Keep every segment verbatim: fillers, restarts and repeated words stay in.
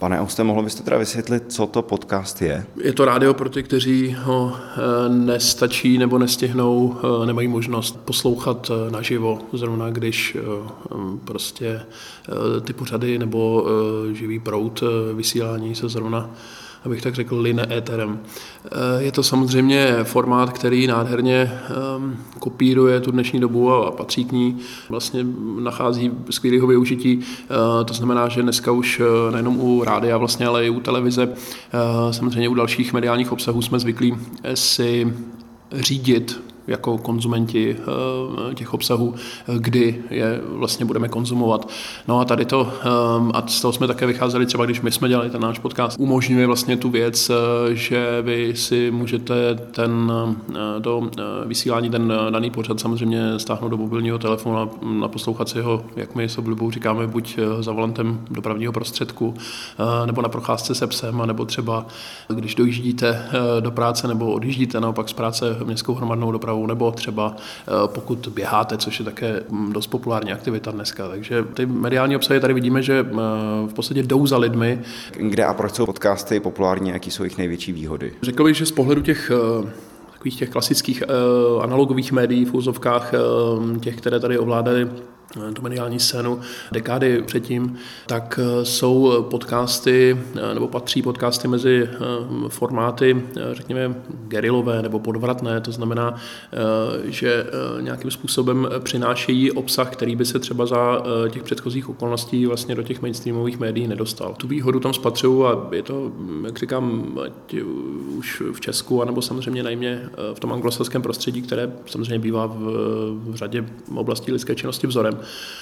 Pane Auste, mohlo byste teda vysvětlit, co to podcast je? Je to rádio pro ty, kteří ho nestačí nebo nestihnou, nemají možnost poslouchat naživo, zrovna když prostě ty pořady nebo živý proud vysílání se zrovna, abych tak řekl, line éterem. Je to samozřejmě formát, který nádherně kopíruje tu dnešní dobu a patří k ní, vlastně nachází skvělého využití. To znamená, že dneska už nejenom u rádia vlastně, ale i u televize, samozřejmě u dalších mediálních obsahů jsme zvyklí si řídit jako konzumenti těch obsahů, kdy je vlastně budeme konzumovat. No a tady to, a z toho jsme také vycházeli, třeba když my jsme dělali ten náš podcast, umožňuje vlastně tu věc, že vy si můžete ten do vysílání ten daný pořad samozřejmě stáhnout do mobilního telefonu a naposlouchat si ho, jak my s oblibou říkáme, buď za volantem dopravního prostředku, nebo na procházce se psem, nebo třeba když dojíždíte do práce nebo odjíždíte naopak z práce městskou hromadnou dopravu, nebo třeba pokud běháte, což je také dost populární aktivita dneska. Takže ty mediální obsahy tady vidíme, že v podstatě jdou za lidmi. Kde a proč jsou podcasty populární, jaký jsou jejich největší výhody? Řekl bych, že z pohledu těch takových těch klasických analogových médií v úzovkách, těch, které tady ovládaly tu mediální scénu dekády předtím, tak jsou podcasty, nebo patří podcasty mezi formáty, řekněme, gerilové nebo podvratné, to znamená, že nějakým způsobem přinášejí obsah, který by se třeba za těch předchozích okolností vlastně do těch mainstreamových médií nedostal. Tu výhodu tam spatřuju a je to, jak říkám, ať už v Česku, anebo samozřejmě najmě v tom anglosaském prostředí, které samozřejmě bývá v, v řadě oblastí lidské činnosti vzorem.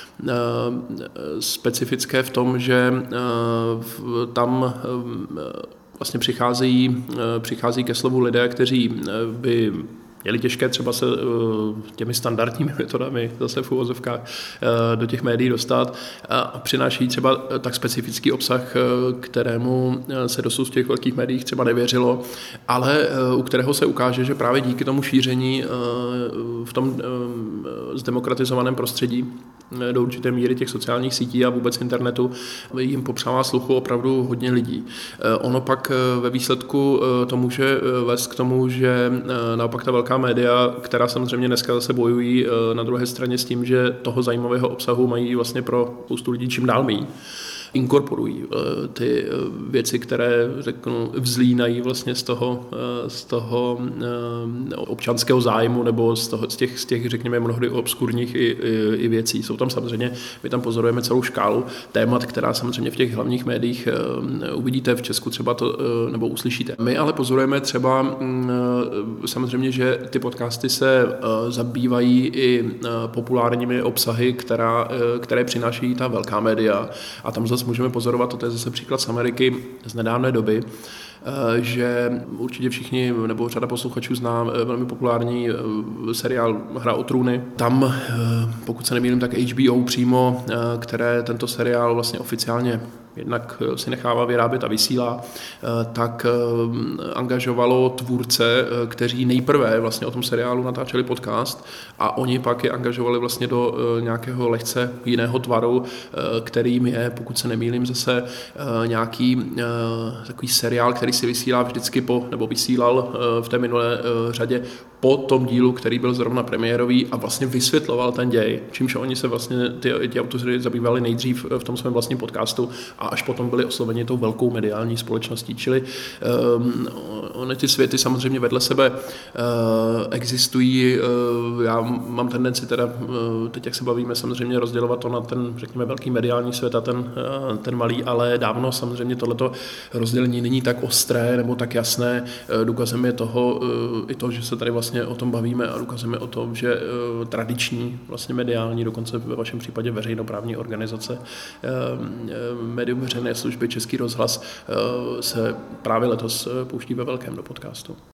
Specifické v tom, že tam vlastně přicházejí, přichází ke slovu lidé, kteří by měli těžké třeba se těmi standardními metodami zase v uvozovkách do těch médií dostat a přináší třeba tak specifický obsah, kterému se dosud v těch velkých médiích třeba nevěřilo, ale u kterého se ukáže, že právě díky tomu šíření v tom zdemokratizovaném prostředí do určité míry těch sociálních sítí a vůbec internetu jim popřává sluchu opravdu hodně lidí. Ono pak ve výsledku to může vést k tomu, že naopak ta velká média, která samozřejmě dneska zase bojují na druhé straně s tím, že toho zajímavého obsahu mají vlastně pro spoustu lidí čím dál méně, inkorporují ty věci, které, řeknu, vzlínají vlastně z toho, z toho občanského zájmu nebo z, toho, z, těch, z těch, řekněme, mnohdy obskurních i, i, i věcí. Jsou tam samozřejmě, my tam pozorujeme celou škálu témat, která samozřejmě v těch hlavních médiích uvidíte v Česku třeba to, nebo uslyšíte. My ale pozorujeme třeba samozřejmě, že ty podcasty se zabývají i populárními obsahy, která, které přinášejí ta velká média a tam zase můžeme pozorovat, to je zase příklad z Ameriky z nedávné doby, že určitě všichni, nebo řada posluchačů zná velmi populární seriál Hra o trůny. Tam, pokud se nemýlím, tak H B O přímo, které tento seriál vlastně oficiálně jednak si nechává vyrábět a vysílá, tak angažovalo tvůrce, kteří nejprve vlastně o tom seriálu natáčeli podcast a oni pak je angažovali vlastně do nějakého lehce jiného tvaru, kterým je, pokud se nemýlím, zase nějaký takový seriál, který si vysílá vždycky po, nebo vysílal v té minulé řadě po tom dílu, který byl zrovna premiérový a vlastně vysvětloval ten děj, čímž oni se vlastně ty, ty autoři zabývali nejdřív v tom svém vlastním podcastu a až potom byli osloveni tou velkou mediální společností. Čili um, ony ty světy samozřejmě vedle sebe uh, existují. Uh, já mám tendenci teda, uh, teď jak se bavíme, samozřejmě rozdělovat to na ten, řekněme, velký mediální svět a ten, uh, ten malý, ale dávno samozřejmě tohleto rozdělení není tak ostré nebo tak jasné. Uh, důkazem je toho uh, i to, že se tady vlastně o tom bavíme a důkazem je o tom, že uh, tradiční, vlastně mediální, dokonce ve vašem případě veřejnoprávní organizace, uh, médium veřejné služby Český rozhlas se právě letos pouští ve velkém do podcastu.